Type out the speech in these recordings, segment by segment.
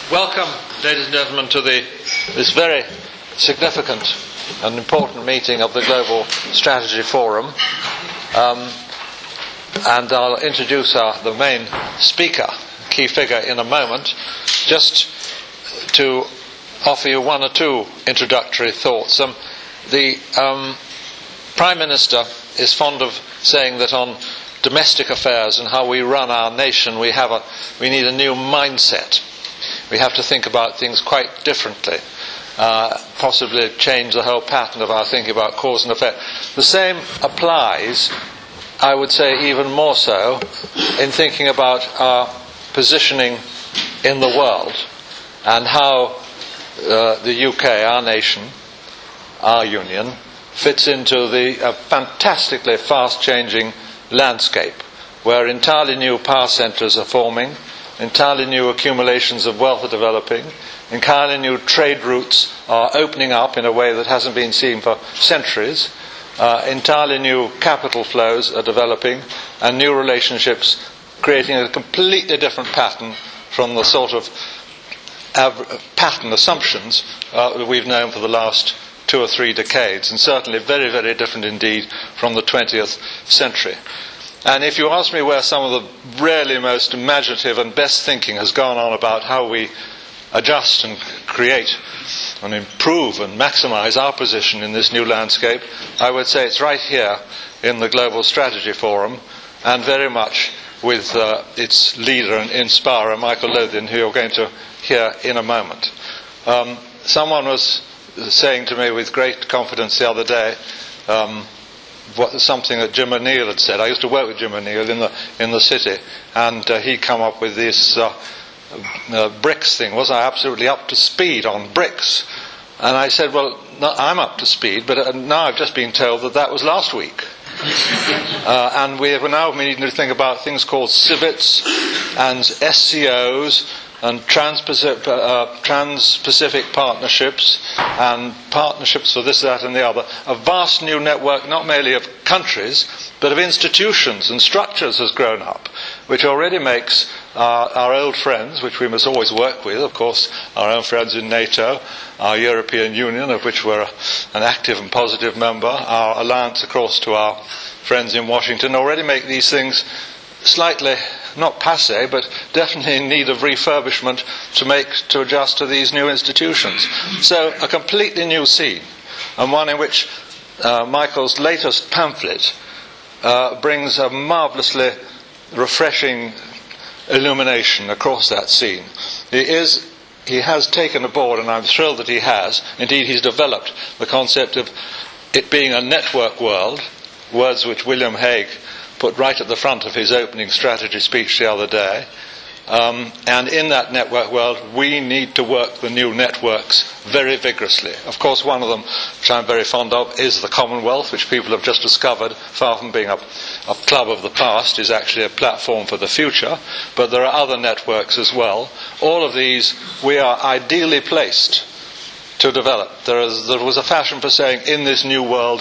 Welcome, ladies and gentlemen, to this very significant and important meeting of the Global Strategy Forum. And I'll introduce the main speaker, key figure, in a moment. Just to offer you one or two introductory thoughts. The Prime Minister is fond of saying that on domestic affairs and how we run our nation, we need a new mindset. We have to think about things quite differently, possibly change the whole pattern of our thinking about cause and effect. The same applies, I would say even more so, in thinking about our positioning in the world and how the UK, our nation, our union, fits into the fantastically fast-changing landscape where entirely new power centres are forming, entirely new accumulations of wealth are developing, entirely new trade routes are opening up in a way that hasn't been seen for centuries, entirely new capital flows are developing, and new relationships creating a completely different pattern from the sort of pattern assumptions that we've known for the last 2 or 3 decades, and certainly very, very different indeed from the 20th century. And if you ask me where some of the really most imaginative and best thinking has gone on about how we adjust and create and improve and maximize our position in this new landscape, I would say it's right here in the Global Strategy Forum, and very much with its leader and inspirer, Michael Lothian, who you're going to hear in a moment. Someone was saying to me with great confidence the other day, something that Jim O'Neill had said. I used to work with Jim O'Neill in the city, and he'd come up with this BRICS thing. Was I absolutely up to speed on BRICS? And I said, well, no, I'm up to speed, but now I've just been told that was last week. And we are now needing to think about things called CIVETs and SCOs and trans-Pacific partnerships and partnerships for this, that and the other. A vast new network, not merely of countries, but of institutions and structures has grown up, which already makes our old friends, which we must always work with, of course, our own friends in NATO, our European Union, of which we're an active and positive member, our alliance across to our friends in Washington, already make these things slightly, not passé, but definitely in need of refurbishment to adjust to these new institutions. So a completely new scene, and one in which Michael's latest pamphlet brings a marvellously refreshing illumination across that scene. He has taken aboard, and I'm thrilled that he has. Indeed, he's developed the concept of it being a network world, words which William Hague put right at the front of his opening strategy speech the other day. And in that network world, we need to work the new networks very vigorously. Of course, one of them, which I'm very fond of, is the Commonwealth, which people have just discovered, far from being a club of the past, is actually a platform for the future. But there are other networks as well. All of these we are ideally placed to develop. There was a fashion for saying, in this new world,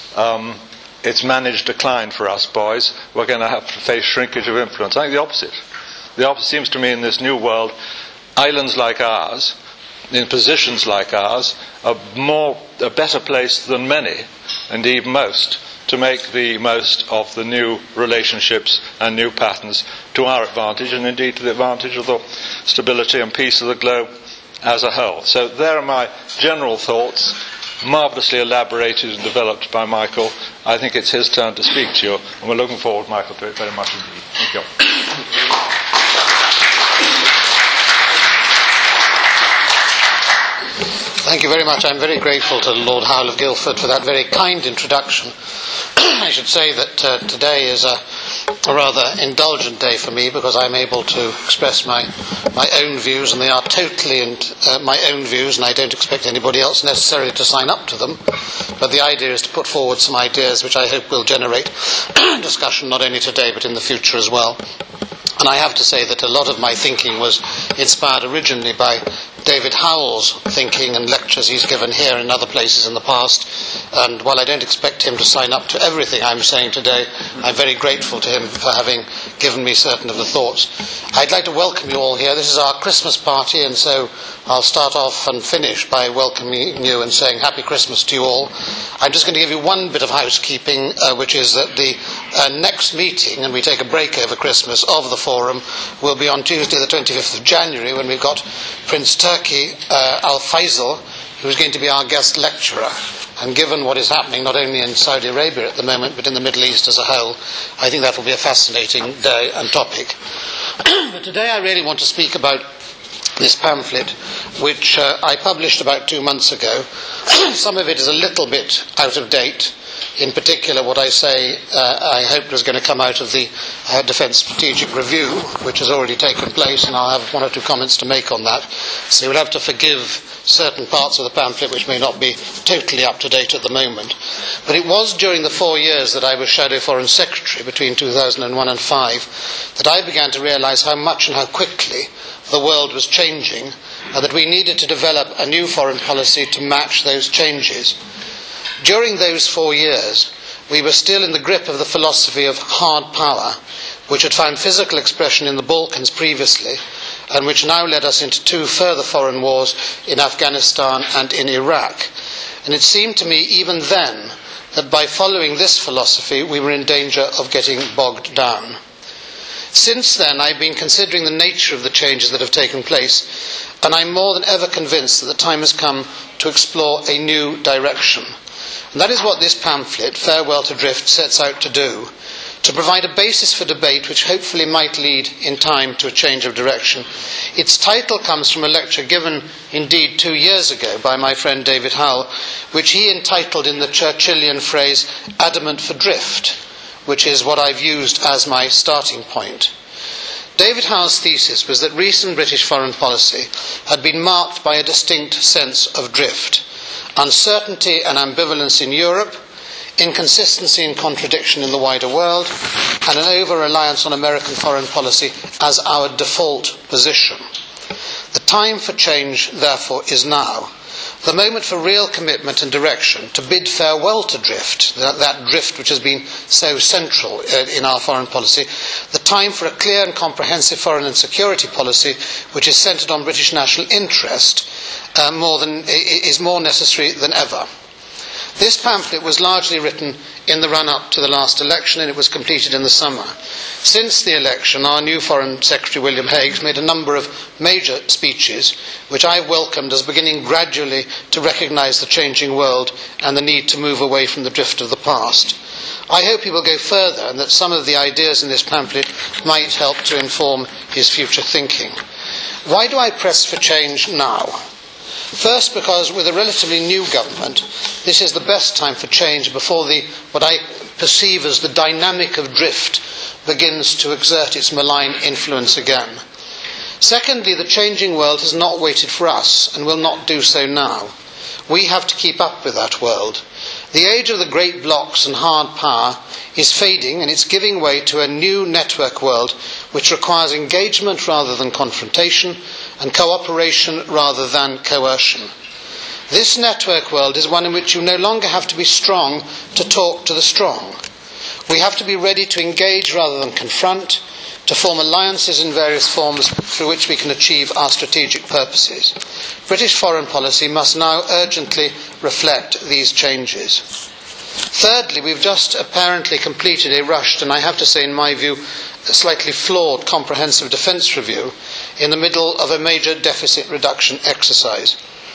it's managed decline for us, boys. We're going to have to face shrinkage of influence. I think the opposite. The opposite seems to me in this new world, islands like ours, in positions like ours, are a better place than many, indeed most, to make the most of the new relationships and new patterns to our advantage, and indeed to the advantage of the stability and peace of the globe as a whole. So there are my general thoughts, marvellously elaborated and developed by Michael. I think it's his turn to speak to you, and we're looking forward, Michael, to it very much indeed. Thank you. Thank you very much. I'm very grateful to Lord Howell of Guildford for that very kind introduction. I should say that today is a rather indulgent day for me, because I'm able to express my own views, and they are totally my own views, and I don't expect anybody else necessarily to sign up to them. But the idea is to put forward some ideas which I hope will generate discussion not only today but in the future as well. And I have to say that a lot of my thinking was inspired originally by David Howell's thinking and lectures he's given here and other places in the past. And while I don't expect him to sign up to everything I'm saying today, I'm very grateful to him for having given me certain of the thoughts. I'd like to welcome you all here. This is our Christmas party, and so I'll start off and finish by welcoming you and saying Happy Christmas to you all. I'm just going to give you one bit of housekeeping, which is that the next meeting, and we take a break over Christmas, of the forum will be on Tuesday the 25th of January, when we've got Prince Turki Al Faisal, who's going to be our guest lecturer. And given what is happening not only in Saudi Arabia at the moment, but in the Middle East as a whole, I think that will be a fascinating day and topic. But today I really want to speak about this pamphlet, which I published about 2 months ago. Some of it is a little bit out of date. In particular, what I say, I hoped was going to come out of the Defence Strategic Review, which has already taken place, and I'll have one or two comments to make on that. So you'll have to forgive certain parts of the pamphlet which may not be totally up to date at the moment. But it was during the 4 years that I was Shadow Foreign Secretary, between 2001 and 2005, that I began to realise how much and how quickly the world was changing, and that we needed to develop a new foreign policy to match those changes. During those 4 years, we were still in the grip of the philosophy of hard power, which had found physical expression in the Balkans previously, and which now led us into 2 further foreign wars in Afghanistan and in Iraq. And it seemed to me even then that by following this philosophy we were in danger of getting bogged down. Since then I've been considering the nature of the changes that have taken place, and I'm more than ever convinced that the time has come to explore a new direction. And that is what this pamphlet, Farewell to Drift, sets out to do, to provide a basis for debate which hopefully might lead in time to a change of direction. Its title comes from a lecture given indeed 2 years ago by my friend David Hull, which he entitled in the Churchillian phrase Adamant for Drift, which is what I've used as my starting point. David Hull's thesis was that recent British foreign policy had been marked by a distinct sense of drift: uncertainty and ambivalence in Europe, inconsistency and contradiction in the wider world, and an over-reliance on American foreign policy as our default position. The time for change, therefore, is now. The moment for real commitment and direction, to bid farewell to drift, that drift which has been so central in our foreign policy. The time for a clear and comprehensive foreign and security policy which is centred on British national interest is more necessary than ever. This pamphlet was largely written in the run-up to the last election, and it was completed in the summer. Since the election, our new Foreign Secretary William Hague made a number of major speeches, which I welcomed as beginning gradually to recognise the changing world and the need to move away from the drift of the past. I hope he will go further, and that some of the ideas in this pamphlet might help to inform his future thinking. Why do I press for change now? First, because with a relatively new government, this is the best time for change before what I perceive as the dynamic of drift begins to exert its malign influence again. Secondly, the changing world has not waited for us and will not do so now. We have to keep up with that world. The age of the great blocs and hard power is fading, and it's giving way to a new network world which requires engagement rather than confrontation, and cooperation rather than coercion. This network world is one in which you no longer have to be strong to talk to the strong. We have to be ready to engage rather than confront, to form alliances in various forms through which we can achieve our strategic purposes. British foreign policy must now urgently reflect these changes. Thirdly, we've just apparently completed a rushed, and I have to say in my view, a slightly flawed comprehensive defence review in the middle of a major deficit reduction exercise.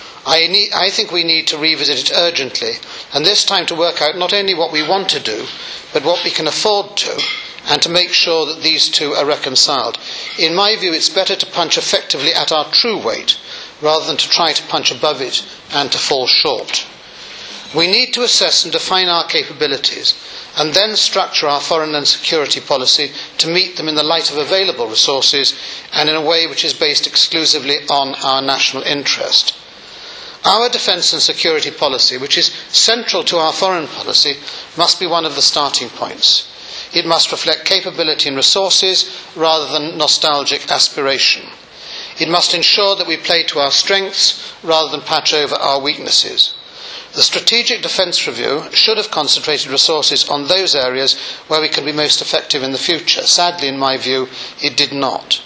I think we need to revisit it urgently, and this time to work out not only what we want to do, but what we can afford to, and to make sure that these two are reconciled. In my view, it's better to punch effectively at our true weight, rather than to try to punch above it and to fall short. We need to assess and define our capabilities, and then structure our foreign and security policy to meet them in the light of available resources and in a way which is based exclusively on our national interest. Our defence and security policy, which is central to our foreign policy, must be one of the starting points. It must reflect capability and resources rather than nostalgic aspiration. It must ensure that we play to our strengths rather than patch over our weaknesses. The Strategic Defence Review should have concentrated resources on those areas where we can be most effective in the future. Sadly, in my view, it did not.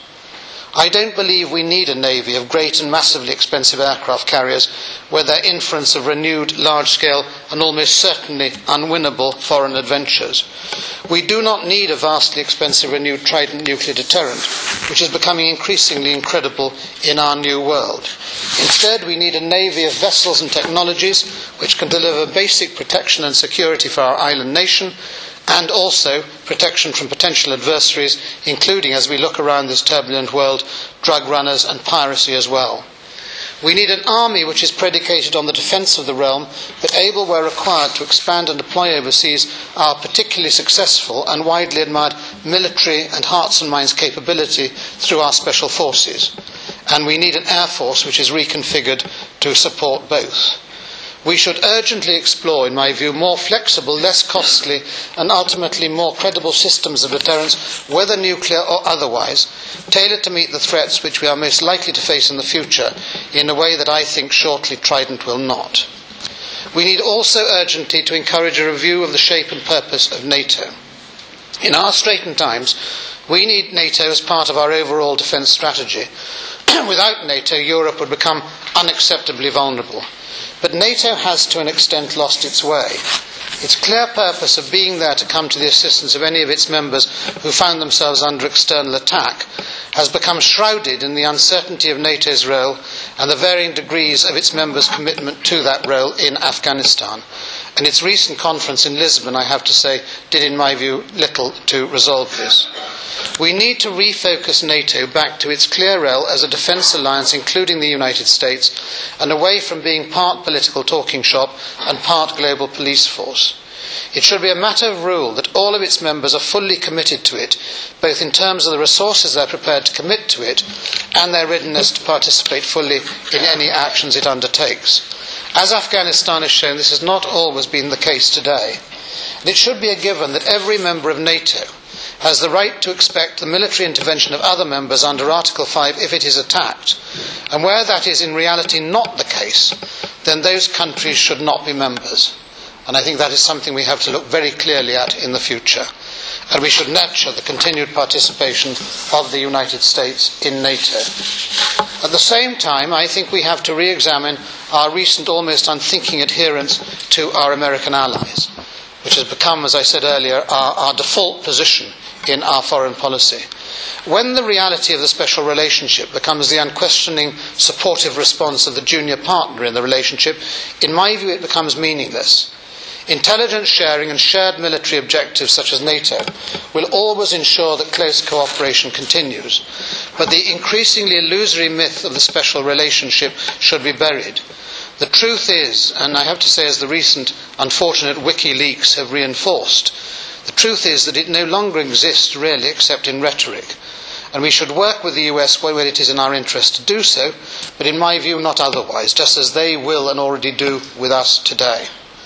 I don't believe we need a navy of great and massively expensive aircraft carriers with their inference of renewed, large-scale and almost certainly unwinnable foreign adventures. We do not need a vastly expensive renewed Trident nuclear deterrent, which is becoming increasingly incredible in our new world. Instead, we need a navy of vessels and technologies which can deliver basic protection and security for our island nation, and also protection from potential adversaries, including, as we look around this turbulent world, drug runners and piracy as well. We need an army which is predicated on the defence of the realm, but able, where required, to expand and deploy overseas our particularly successful and widely admired military and hearts and minds capability through our special forces. And we need an air force which is reconfigured to support both. We should urgently explore, in my view, more flexible, less costly and ultimately more credible systems of deterrence, whether nuclear or otherwise, tailored to meet the threats which we are most likely to face in the future in a way that I think shortly Trident will not. We need also urgently to encourage a review of the shape and purpose of NATO. In our straitened times, we need NATO as part of our overall defence strategy. Without NATO, Europe would become unacceptably vulnerable. But NATO has, to an extent, lost its way. Its clear purpose of being there to come to the assistance of any of its members who found themselves under external attack has become shrouded in the uncertainty of NATO's role and the varying degrees of its members' commitment to that role in Afghanistan. And its recent conference in Lisbon, I have to say, did, in my view, little to resolve this. We need to refocus NATO back to its clear role as a defence alliance, including the United States, and away from being part political talking shop and part global police force. It should be a matter of rule that all of its members are fully committed to it, both in terms of the resources they are prepared to commit to it and their readiness to participate fully in any actions it undertakes. As Afghanistan has shown, this has not always been the case today. And it should be a given that every member of NATO has the right to expect the military intervention of other members under Article 5 if it is attacked. And where that is in reality not the case, then those countries should not be members. And I think that is something we have to look very clearly at in the future. And we should nurture the continued participation of the United States in NATO. At the same time, I think we have to re-examine our recent almost unthinking adherence to our American allies, which has become, as I said earlier, our default position in our foreign policy. When the reality of the special relationship becomes the unquestioning supportive response of the junior partner in the relationship, in my view it becomes meaningless. Intelligence sharing and shared military objectives such as NATO will always ensure that close cooperation continues, but the increasingly illusory myth of the special relationship should be buried. The truth is, and I have to say as the recent unfortunate WikiLeaks have reinforced, the truth is that it no longer exists really except in rhetoric. And we should work with the US when it is in our interest to do so, but in my view not otherwise, just as they will and already do with us today.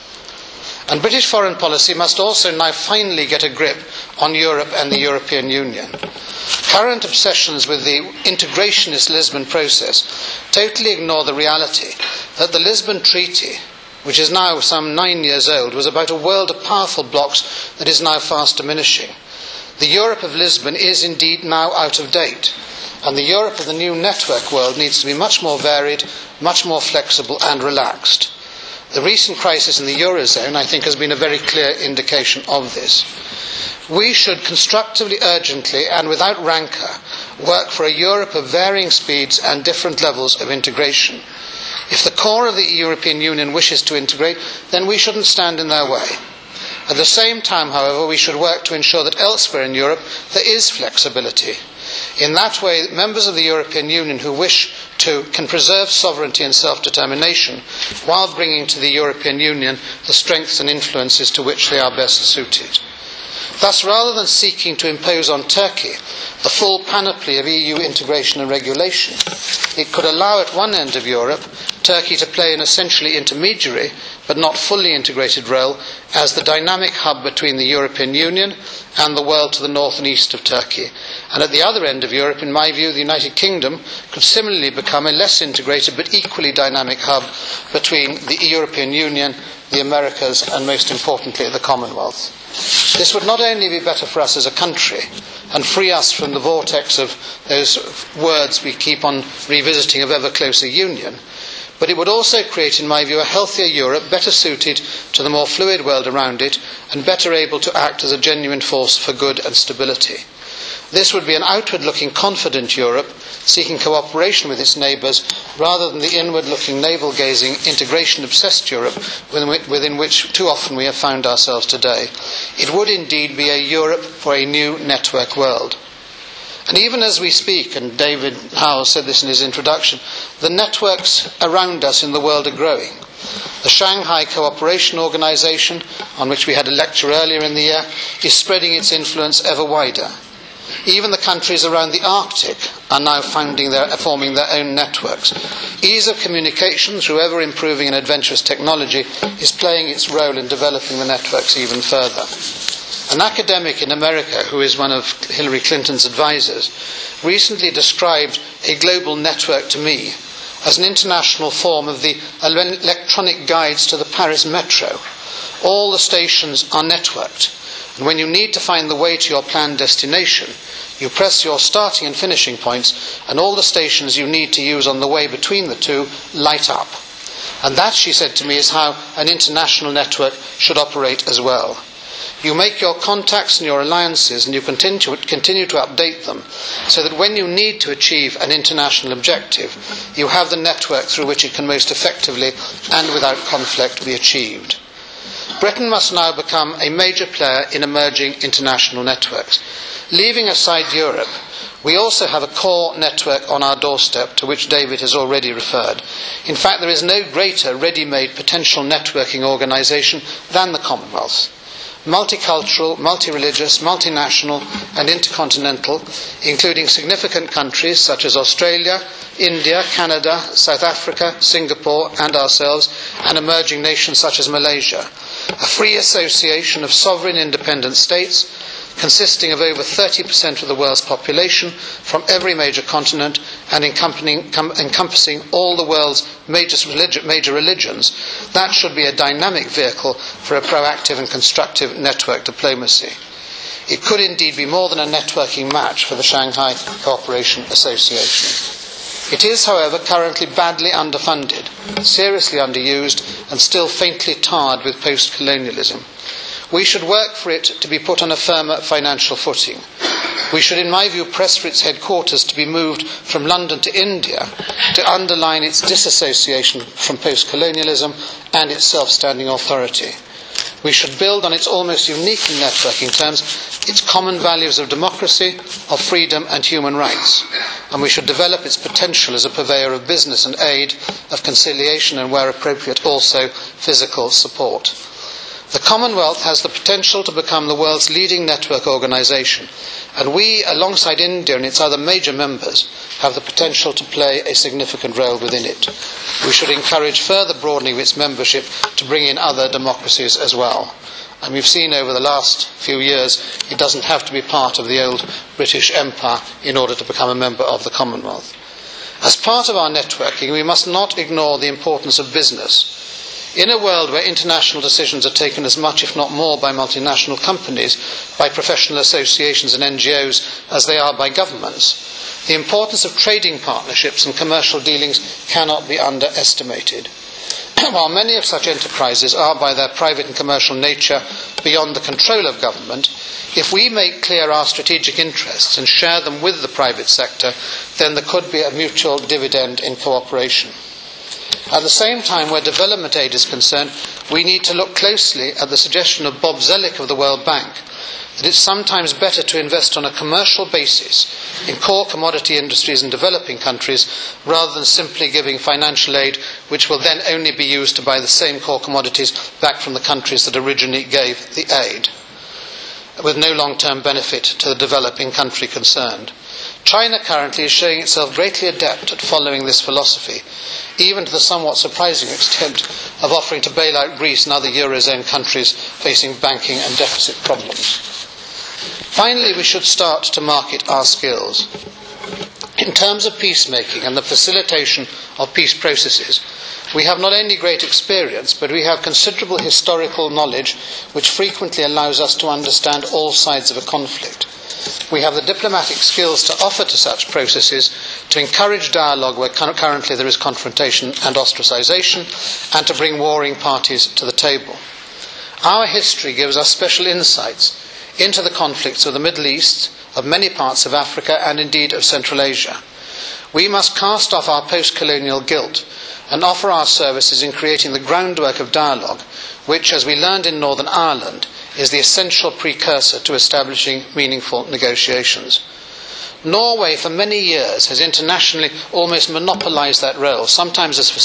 And British foreign policy must also now finally get a grip on Europe and the European Union. Current obsessions with the integrationist Lisbon process totally ignore the reality that the Lisbon Treaty, which is now some 9 years old, was about a world of powerful blocs that is now fast diminishing. The Europe of Lisbon is indeed now out of date, and the Europe of the new network world needs to be much more varied, much more flexible and relaxed. The recent crisis in the Eurozone, I think, has been a very clear indication of this. We should constructively, urgently and without rancour work for a Europe of varying speeds and different levels of integration. If the core of the European Union wishes to integrate, then we shouldn't stand in their way. At the same time, however, we should work to ensure that elsewhere in Europe there is flexibility. In that way, members of the European Union who wish to can preserve sovereignty and self-determination while bringing to the European Union the strengths and influences to which they are best suited. Thus, rather than seeking to impose on Turkey the full panoply of EU integration and regulation, it could allow at one end of Europe Turkey to play an essentially intermediary but not fully integrated role as the dynamic hub between the European Union and the world to the north and east of Turkey. And at the other end of Europe, in my view, the United Kingdom could similarly become a less integrated but equally dynamic hub between the European Union, the Americas, and most importantly, the Commonwealth. This would not only be better for us as a country and free us from the vortex of those words we keep on revisiting of ever closer union, but it would also create, in my view, a healthier Europe, better suited to the more fluid world around it, and better able to act as a genuine force for good and stability. This would be an outward-looking, confident Europe, seeking cooperation with its neighbours, rather than the inward-looking, navel-gazing, integration-obsessed Europe within which too often we have found ourselves today. It would indeed be a Europe for a new network world. And even as we speak, and David Howells said this in his introduction, the networks around us in the world are growing. The Shanghai Cooperation Organization, on which we had a lecture earlier in the year, is spreading its influence ever wider. Even the countries around the Arctic are now forming their own networks. Ease of communication through ever-improving and adventurous technology is playing its role in developing the networks even further. An academic in America, who is one of Hillary Clinton's advisors, recently described a global network to me as an international form of the electronic guides to the Paris Metro. All the stations are networked, and when you need to find the way to your planned destination, you press your starting and finishing points, and all the stations you need to use on the way between the two light up. And that, she said to me, is how an international network should operate as well. You make your contacts and your alliances, and you continue to update them, so that when you need to achieve an international objective, you have the network through which it can most effectively and without conflict be achieved. Britain must now become a major player in emerging international networks. Leaving aside Europe, we also have a core network on our doorstep to which David has already referred. In fact, there is no greater ready-made potential networking organisation than the Commonwealth. Multicultural, multi-religious, multinational and intercontinental, including significant countries such as Australia, India, Canada, South Africa, Singapore and ourselves, and emerging nations such as Malaysia. A free association of sovereign independent states consisting of over 30% of the world's population from every major continent and encompassing all the world's major religions, that should be a dynamic vehicle for a proactive and constructive network diplomacy. It could indeed be more than a networking match for the Shanghai Cooperation Association. It is, however, currently badly underfunded, seriously underused, and still faintly tarred with post-colonialism. We should work for it to be put on a firmer financial footing. We should, in my view, press for its headquarters to be moved from London to India to underline its disassociation from post-colonialism and its self-standing authority. We should build on its almost unique in networking terms its common values of democracy, of freedom and human rights, and we should develop its potential as a purveyor of business and aid, of conciliation and, where appropriate, also physical support. The Commonwealth has the potential to become the world's leading network organisation, and we, alongside India and its other major members, have the potential to play a significant role within it. We should encourage further broadening of its membership to bring in other democracies as well. And we've seen over the last few years it doesn't have to be part of the old British Empire in order to become a member of the Commonwealth. As part of our networking, we must not ignore the importance of business. In a world where international decisions are taken as much, if not more, by multinational companies, by professional associations and NGOs as they are by governments, the importance of trading partnerships and commercial dealings cannot be underestimated. While many of such enterprises are, by their private and commercial nature, beyond the control of government, if we make clear our strategic interests and share them with the private sector, then there could be a mutual dividend in cooperation. At the same time, where development aid is concerned, we need to look closely at the suggestion of Bob Zoellick of the World Bank that it's sometimes better to invest on a commercial basis in core commodity industries in developing countries rather than simply giving financial aid which will then only be used to buy the same core commodities back from the countries that originally gave the aid. with no long-term benefit to the developing country concerned. China currently is showing itself greatly adept at following this philosophy, even to the somewhat surprising extent of offering to bail out Greece and other Eurozone countries facing banking and deficit problems. Finally, we should start to market our skills. In terms of peacemaking and the facilitation of peace processes, we have not only great experience, but we have considerable historical knowledge which frequently allows us to understand all sides of a conflict. We have the diplomatic skills to offer to such processes, to encourage dialogue where currently there is confrontation and ostracization, and to bring warring parties to the table. Our history gives us special insights into the conflicts of the Middle East, of many parts of Africa, and indeed of Central Asia. We must cast off our post-colonial guilt and offer our services in creating the groundwork of dialogue, which, as we learned in Northern Ireland, is the essential precursor to establishing meaningful negotiations. Norway, for many years, has internationally almost monopolised that role, sometimes as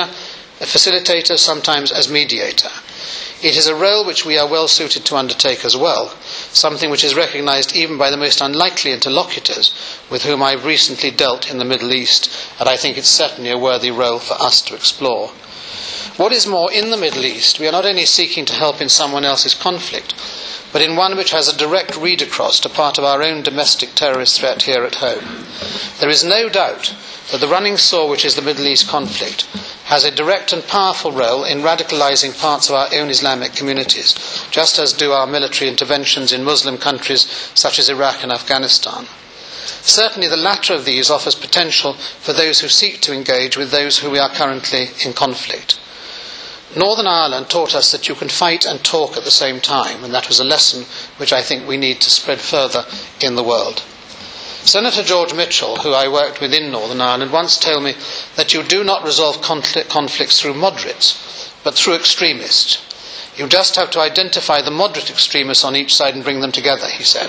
facilitator, sometimes as mediator. It is a role which we are well suited to undertake as well, something which is recognised even by the most unlikely interlocutors with whom I have recently dealt in the Middle East, and I think it's certainly a worthy role for us to explore. What is more, in the Middle East, we are not only seeking to help in someone else's conflict, but in one which has a direct read across to part of our own domestic terrorist threat here at home. There is no doubt that the running sore which is the Middle East conflict has a direct and powerful role in radicalising parts of our own Islamic communities, just as do our military interventions in Muslim countries such as Iraq and Afghanistan. Certainly the latter of these offers potential for those who seek to engage with those who we are currently in conflict. Northern Ireland taught us that you can fight and talk at the same time, and that was a lesson which I think we need to spread further in the world. Senator George Mitchell, who I worked with in Northern Ireland, once told me that you do not resolve conflicts through moderates, but through extremists. You just have to identify the moderate extremists on each side and bring them together, he said.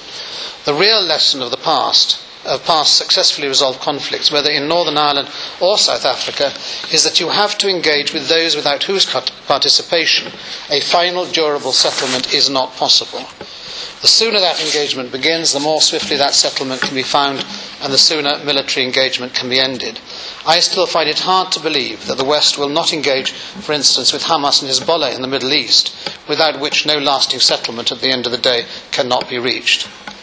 The real lesson of past successfully resolved conflicts, whether in Northern Ireland or South Africa, is that you have to engage with those without whose participation a final durable settlement is not possible. The sooner that engagement begins, the more swiftly that settlement can be found, and the sooner military engagement can be ended. I still find it hard to believe that the West will not engage, for instance, with Hamas and Hezbollah in the Middle East, without which no lasting settlement at the end of the day cannot be reached.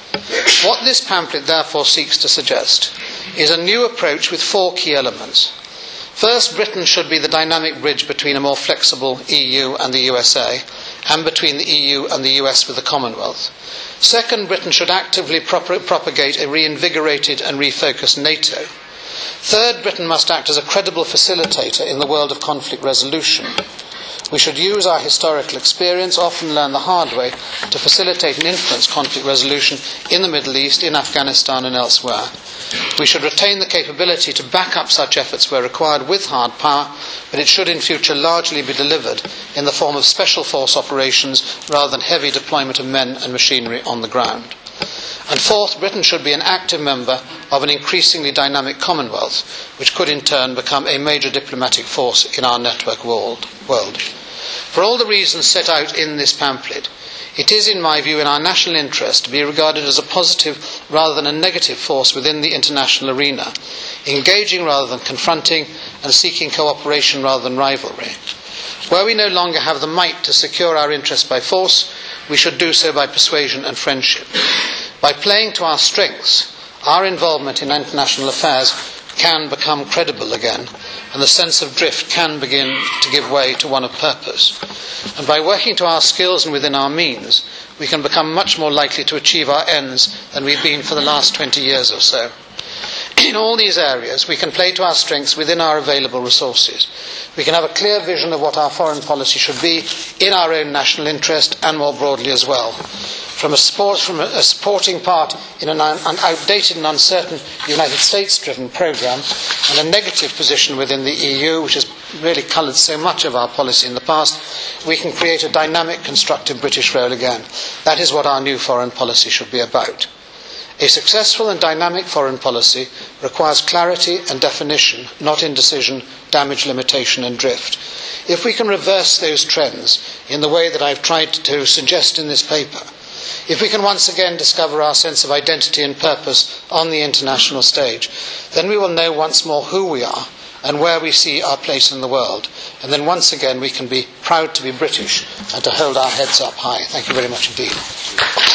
What this pamphlet therefore seeks to suggest is a new approach with 4 key elements. First, Britain should be the dynamic bridge between a more flexible EU and the USA, and between the EU and the US with the Commonwealth. Second, Britain should actively propagate a reinvigorated and refocused NATO. Third, Britain must act as a credible facilitator in the world of conflict resolution. We should use our historical experience, often learn the hard way, to facilitate and influence conflict resolution in the Middle East, in Afghanistan and elsewhere. We should retain the capability to back up such efforts where required with hard power, but it should in future largely be delivered in the form of special force operations rather than heavy deployment of men and machinery on the ground. And fourth, Britain should be an active member of an increasingly dynamic Commonwealth, which could in turn become a major diplomatic force in our network world. For all the reasons set out in this pamphlet, it is, in my view, in our national interest to be regarded as a positive rather than a negative force within the international arena, engaging rather than confronting, and seeking cooperation rather than rivalry. Where we no longer have the might to secure our interests by force, we should do so by persuasion and friendship. By playing to our strengths, our involvement in international affairs can become credible again, and the sense of drift can begin to give way to one of purpose. And by working to our skills and within our means, we can become much more likely to achieve our ends than we've been for the last 20 years or so. In all these areas, we can play to our strengths within our available resources. We can have a clear vision of what our foreign policy should be in our own national interest and more broadly as well. From a supporting part in an outdated and uncertain United States-driven programme and a negative position within the EU, which has really coloured so much of our policy in the past, we can create a dynamic, constructive British role again. That is what our new foreign policy should be about. A successful and dynamic foreign policy requires clarity and definition, not indecision, damage, limitation and drift. If we can reverse those trends in the way that I've tried to suggest in this paper, if we can once again discover our sense of identity and purpose on the international stage, then we will know once more who we are and where we see our place in the world. And then once again we can be proud to be British and to hold our heads up high. Thank you very much indeed.